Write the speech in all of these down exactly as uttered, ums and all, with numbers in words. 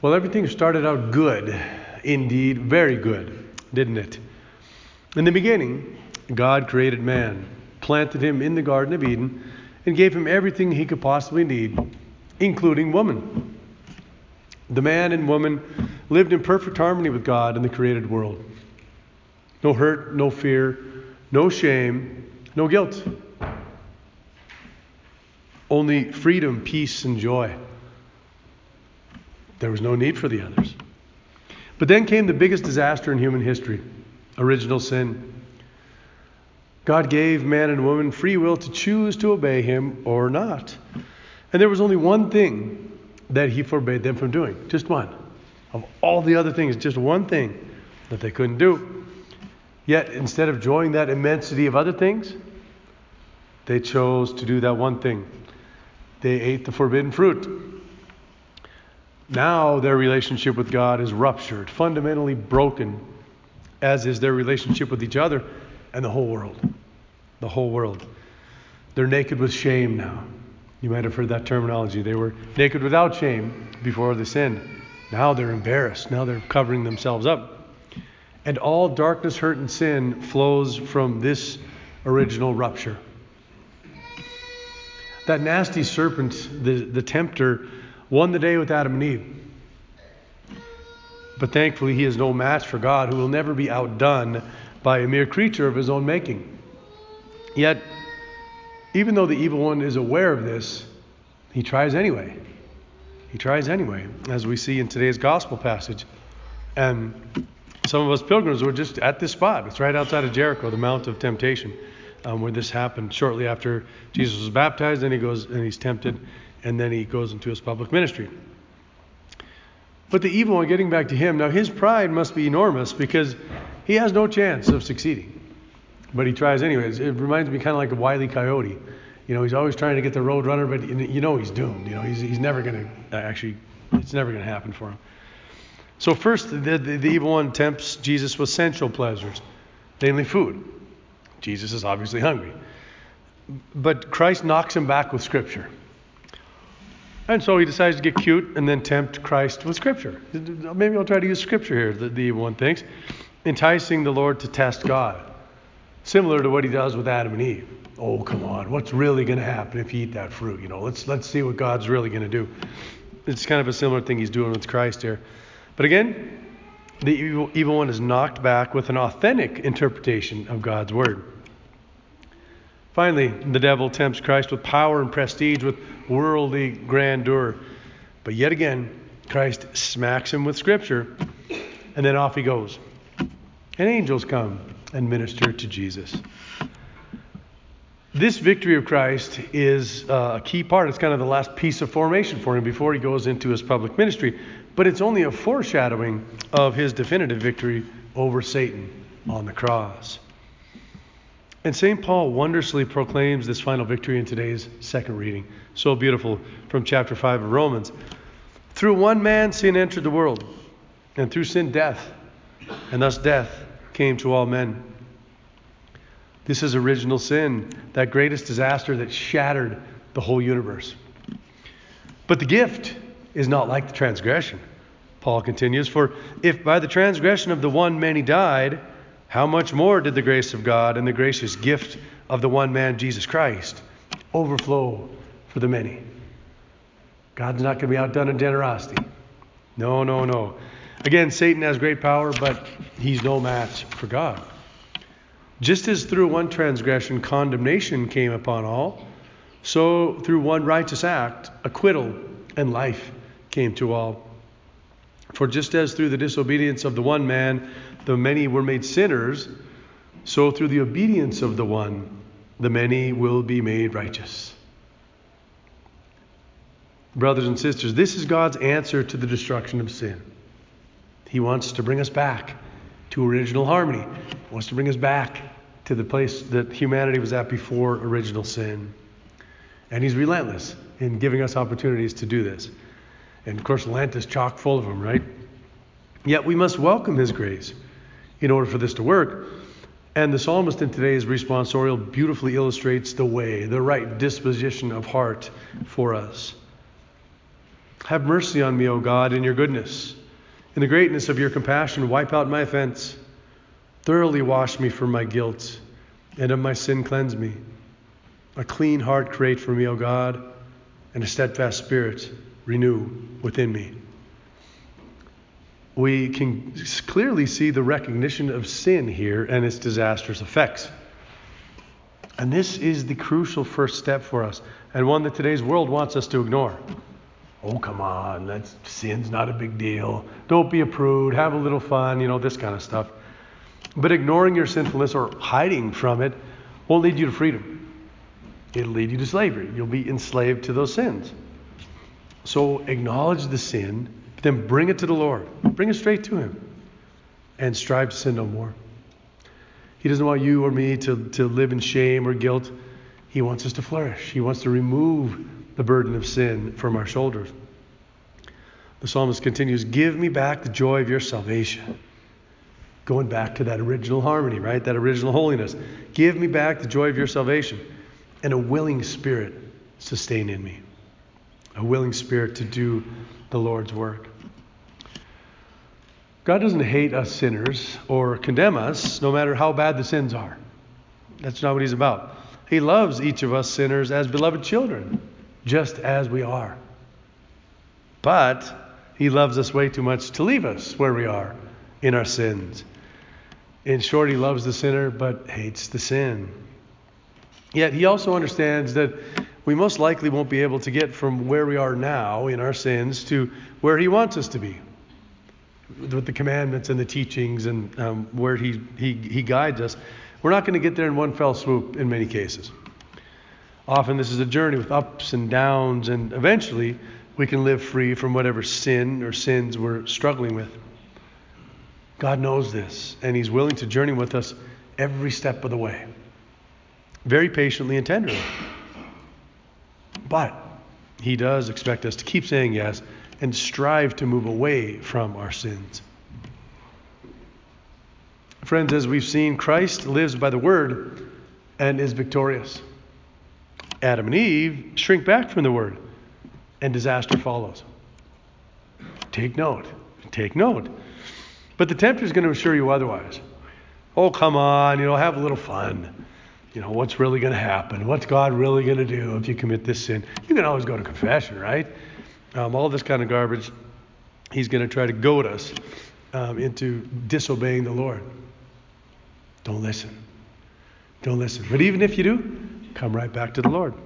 Well, everything started out good, indeed, very good, didn't it? In the beginning, God created man, planted him in the Garden of Eden, and gave him everything he could possibly need, including woman. The man and woman lived in perfect harmony with God in the created world. No hurt, no fear, no shame, no guilt. Only freedom, peace, and joy. There was no need for the others. But then came the biggest disaster in human history, original sin. God gave man and woman free will to choose to obey him or not. And there was only one thing that he forbade them from doing. Just one. Of all the other things, just one thing that they couldn't do. Yet, instead of enjoying that immensity of other things, they chose to do that one thing. They ate the forbidden fruit. Now their relationship with God is ruptured, fundamentally broken, as is their relationship with each other and the whole world. The whole world. They're naked with shame now. You might have heard that terminology. They were naked without shame before they sinned. Now they're embarrassed. Now they're covering themselves up. And all darkness, hurt, and sin flows from this original rupture. That nasty serpent, the, the tempter, won the day with Adam and Eve. But thankfully, he is no match for God, who will never be outdone by a mere creature of his own making. Yet, even though the evil one is aware of this, he tries anyway. He tries anyway, as we see in today's gospel passage. And some of us pilgrims were just at this spot. It's right outside of Jericho, the Mount of Temptation, um, where this happened shortly after Jesus was baptized. Then he goes and he's tempted, and then he goes into his public ministry. But the evil one, getting back to him, now his pride must be enormous because he has no chance of succeeding. But he tries anyways. It reminds me kind of like a Wile E. Coyote. You know, he's always trying to get the road runner, but you know he's doomed. You know, he's he's never going to, actually, it's never going to happen for him. So first, the, the, the evil one tempts Jesus with sensual pleasures, namely food. Jesus is obviously hungry. But Christ knocks him back with Scripture. And so he decides to get cute and then tempt Christ with Scripture. Maybe I'll try to use Scripture here, the, the evil one thinks. Enticing the Lord to test God. Similar to what he does with Adam and Eve. Oh, come on. What's really going to happen if you eat that fruit? You know, let's let's see what God's really going to do. It's kind of a similar thing he's doing with Christ here. But again, the evil, evil one is knocked back with an authentic interpretation of God's word. Finally, the devil tempts Christ with power and prestige, with worldly grandeur. But yet again, Christ smacks him with Scripture, and then off he goes. And angels come and minister to Jesus. This victory of Christ is uh, a key part. It's kind of the last piece of formation for him before he goes into his public ministry. But it's only a foreshadowing of his definitive victory over Satan on the cross. And Saint Paul wondrously proclaims this final victory in today's second reading. So beautiful, from chapter five of Romans. Through one man sin entered the world, and through sin death, and thus death came to all men. This is original sin, that greatest disaster that shattered the whole universe. But the gift is not like the transgression. Paul continues, for if by the transgression of the one many died, how much more did the grace of God and the gracious gift of the one man, Jesus Christ, overflow for the many? God's not going to be outdone in generosity. No, no, no. Again, Satan has great power, but he's no match for God. Just as through one transgression condemnation came upon all, so through one righteous act acquittal and life came to all. For just as through the disobedience of the one man the many were made sinners, so through the obedience of the one the many will be made righteous. Brothers and sisters, this is God's answer to the destruction of sin. He wants to bring us back to original harmony. He wants to bring us back to the place that humanity was at before original sin. And he's relentless in giving us opportunities to do this. And of course, Lent is chock full of them, right? Yet we must welcome his grace in order for this to work. And the psalmist in today's responsorial beautifully illustrates the way, the right disposition of heart for us. Have mercy on me, O God, in your goodness. In the greatness of your compassion, wipe out my offense. Thoroughly wash me from my guilt, and of my sin cleanse me. A clean heart create for me, O God, and a steadfast spirit renew within me. We can clearly see the recognition of sin here and its disastrous effects. And this is the crucial first step for us, and one that today's world wants us to ignore. Oh, come on, that's, sin's not a big deal. Don't be a prude, have a little fun, you know, this kind of stuff. But ignoring your sinfulness or hiding from it won't lead you to freedom. It'll lead you to slavery. You'll be enslaved to those sins. So acknowledge the sin, then bring it to the Lord. Bring it straight to him. And strive to sin no more. He doesn't want you or me to, to live in shame or guilt. He wants us to flourish. He wants to remove the burden of sin from our shoulders. The psalmist continues, give me back the joy of your salvation. Going back to that original harmony, right? That original holiness. Give me back the joy of your salvation. And a willing spirit sustain in me. A willing spirit to do the Lord's work. God doesn't hate us sinners or condemn us no matter how bad the sins are. That's not what he's about. He loves each of us sinners as beloved children, just as we are. But he loves us way too much to leave us where we are in our sins. In short, he loves the sinner but hates the sin. Yet he also understands that we most likely won't be able to get from where we are now in our sins to where he wants us to be. With the commandments and the teachings and um, where he, he, he guides us. We're not going to get there in one fell swoop in many cases. Often this is a journey with ups and downs, and eventually we can live free from whatever sin or sins we're struggling with. God knows this, and he's willing to journey with us every step of the way. Very patiently and tenderly. But he does expect us to keep saying yes and strive to move away from our sins. Friends, as we've seen, Christ lives by the word and is victorious. Adam and Eve shrink back from the word, and disaster follows. Take note. Take note. But the tempter is going to assure you otherwise. Oh, come on, you know, have a little fun. You know, what's really going to happen? What's God really going to do if you commit this sin? You can always go to confession, right? Um, all this kind of garbage, he's going to try to goad us um, into disobeying the Lord. Don't listen. Don't listen. But even if you do, come right back to the Lord.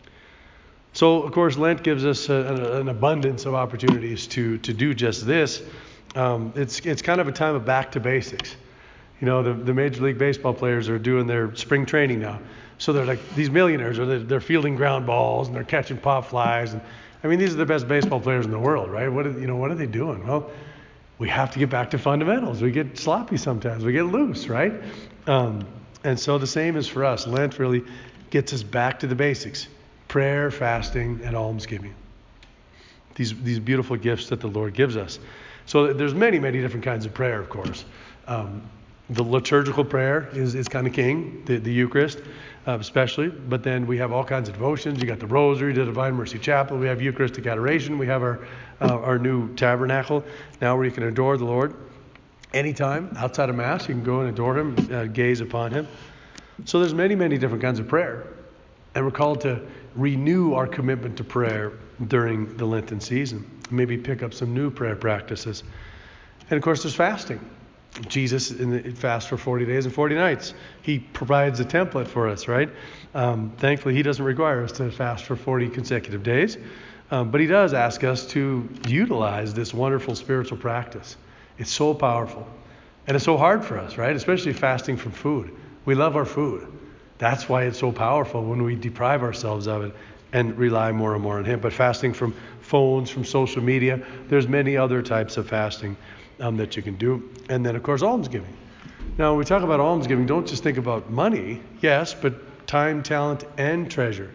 So, of course, Lent gives us a, a, an abundance of opportunities to, to do just this. Um, it's it's kind of a time of back to basics. You know, the, the Major League Baseball players are doing their spring training now. So they're like these millionaires, or they're, they're fielding ground balls and they're catching pop flies. And I mean, these are the best baseball players in the world, right? What are, you know, what are they doing? Well, we have to get back to fundamentals. We get sloppy sometimes. We get loose, right? Um, and so the same is for us. Lent really gets us back to the basics: prayer, fasting, and almsgiving. These these beautiful gifts that the Lord gives us. So there's many, many different kinds of prayer, of course. Um, the liturgical prayer is, is kind of king, the, the Eucharist uh, especially. But then we have all kinds of devotions. You got the Rosary, the Divine Mercy Chapel. We have Eucharistic Adoration. We have our uh, our new tabernacle now where you can adore the Lord anytime outside of Mass. You can go and adore Him, uh, gaze upon Him. So there's many, many different kinds of prayer. And we're called to renew our commitment to prayer during the Lenten season. Maybe pick up some new prayer practices. And of course, there's fasting. Jesus in the, fasts for forty days and forty nights. He provides a template for us, right? Um, thankfully, He doesn't require us to fast for forty consecutive days. Um, but He does ask us to utilize this wonderful spiritual practice. It's so powerful. And it's so hard for us, right? Especially fasting from food. We love our food. That's why it's so powerful when we deprive ourselves of it and rely more and more on Him. But fasting from phones, from social media, there's many other types of fasting um, that you can do. And then, of course, almsgiving. Now, when we talk about almsgiving, don't just think about money, yes, but time, talent, and treasure.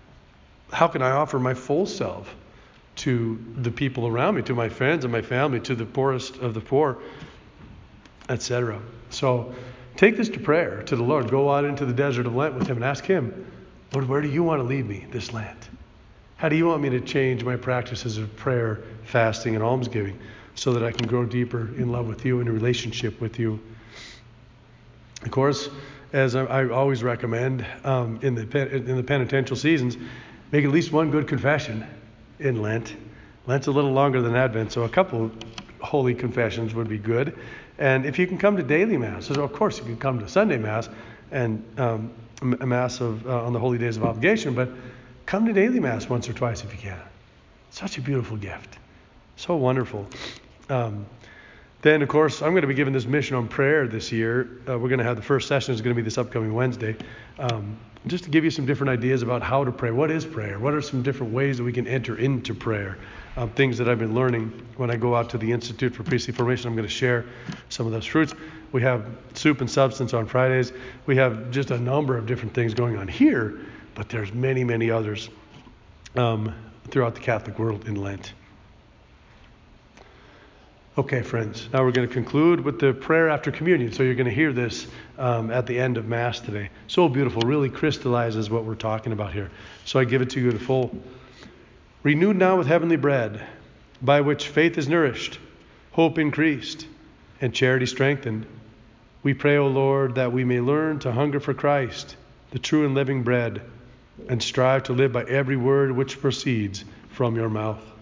How can I offer my full self to the people around me, to my friends and my family, to the poorest of the poor, et cetera. So take this to prayer, to the Lord. Go out into the desert of Lent with Him and ask Him, Lord, where do you want to lead me this Lent? How do you want me to change my practices of prayer, fasting, and almsgiving so that I can grow deeper in love with you and in relationship with you? Of course, as I, I always recommend um, in the in the penitential seasons, make at least one good confession in Lent. Lent's a little longer than Advent, so a couple holy confessions would be good. And if you can come to daily Mass, so of course you can come to Sunday Mass and um, a Mass of uh, on the holy days of obligation, but come to daily Mass once or twice if you can. Such a beautiful gift. So wonderful. Um, then, of course, I'm going to be giving this mission on prayer this year. Uh, we're going to have the first session is going to be this upcoming Wednesday. Um, just to give you some different ideas about how to pray. What is prayer? What are some different ways that we can enter into prayer? Um, things that I've been learning when I go out to the Institute for Priestly Formation. I'm going to share some of those fruits. We have soup and substance on Fridays. We have just a number of different things going on here, but there's many, many others um, throughout the Catholic world in Lent. Okay, friends, now we're going to conclude with the prayer after communion. So you're going to hear this um, at the end of Mass today. So beautiful, really crystallizes what we're talking about here. So I give it to you in full. Renewed now with heavenly bread, by which faith is nourished, hope increased, and charity strengthened, we pray, O Lord, that we may learn to hunger for Christ, the true and living bread, and strive to live by every word which proceeds from your mouth.